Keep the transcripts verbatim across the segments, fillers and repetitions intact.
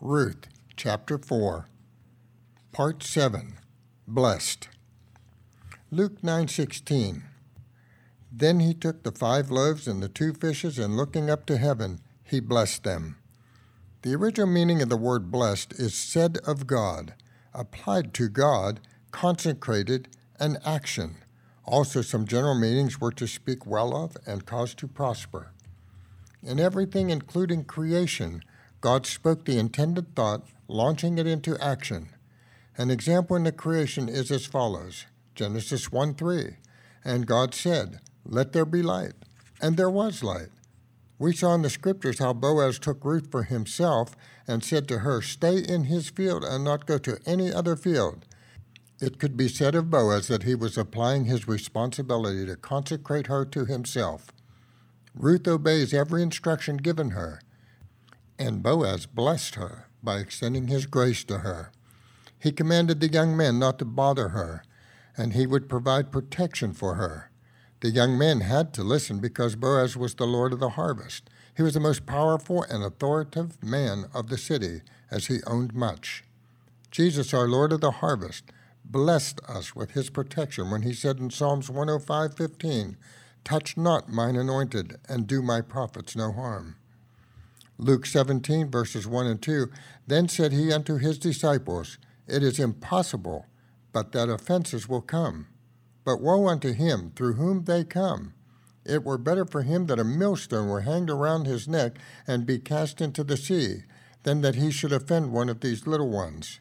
Ruth, chapter four, part seven, Blessed. Luke nine sixteen. Then he took the five loaves and the two fishes, and looking up to heaven, he blessed them. The original meaning of the word blessed is said of God, applied to God, consecrated, and action. Also, some general meanings were to speak well of and cause to prosper. In everything, including creation, God spoke the intended thought, launching it into action. An example in the creation is as follows. Genesis one three. And God said, "Let there be light." And there was light. We saw in the scriptures how Boaz took Ruth for himself and said to her, "Stay in his field and not go to any other field." It could be said of Boaz that he was applying his responsibility to consecrate her to himself. Ruth obeys every instruction given her, and Boaz blessed her by extending his grace to her. He commanded the young men not to bother her, and he would provide protection for her. The young men had to listen because Boaz was the Lord of the harvest. He was the most powerful and authoritative man of the city, as he owned much. Jesus, our Lord of the harvest, blessed us with his protection when he said in Psalms one oh five fifteen, "Touch not mine anointed, and do my prophets no harm." Luke seventeen, verses one and two, Then said he unto his disciples, It is impossible, but that offenses will come. But woe unto him through whom they come. It were better for him that a millstone were hanged around his neck and be cast into the sea, than that he should offend one of these little ones.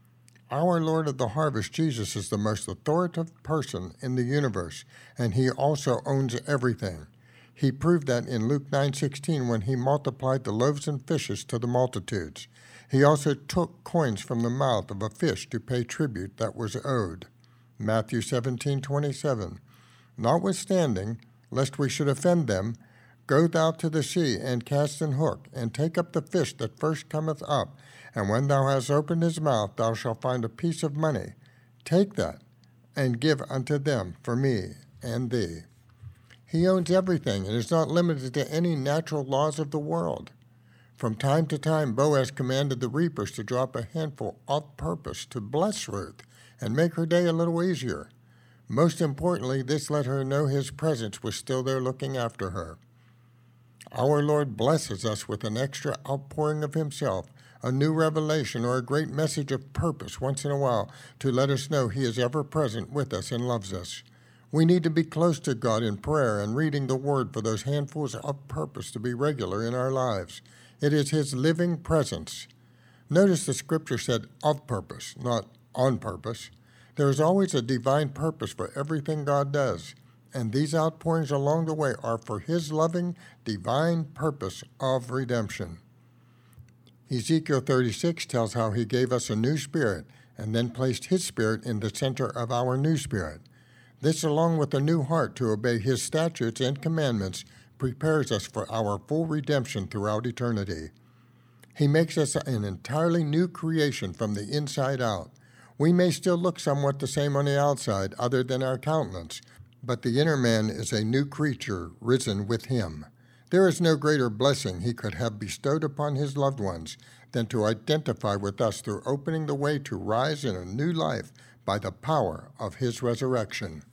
Our Lord of the harvest, Jesus, is the most authoritative person in the universe, and he also owns everything. He proved that in Luke nine sixteen when he multiplied the loaves and fishes to the multitudes. He also took coins from the mouth of a fish to pay tribute that was owed. Matthew seventeen twenty-seven. Notwithstanding, lest we should offend them, go thou to the sea, and cast an hook, and take up the fish that first cometh up, and when thou hast opened his mouth, thou shalt find a piece of money. Take that, and give unto them for me and thee. He owns everything, and is not limited to any natural laws of the world. From time to time, Boaz commanded the reapers to drop a handful of purpose to bless Ruth and make her day a little easier. Most importantly, this let her know his presence was still there looking after her. Our Lord blesses us with an extra outpouring of himself, a new revelation, or a great message of purpose once in a while to let us know he is ever present with us and loves us. We need to be close to God in prayer and reading the Word for those handfuls of purpose to be regular in our lives. It is his living presence. Notice the scripture said of purpose, not on purpose. There is always a divine purpose for everything God does, and these outpourings along the way are for his loving, divine purpose of redemption. Ezekiel thirty-six tells how he gave us a new spirit and then placed his spirit in the center of our new spirit. This, along with a new heart to obey his statutes and commandments, prepares us for our full redemption throughout eternity. He makes us an entirely new creation from the inside out. We may still look somewhat the same on the outside, other than our countenance, but the inner man is a new creature risen with him. There is no greater blessing he could have bestowed upon his loved ones than to identify with us through opening the way to rise in a new life by the power of his resurrection.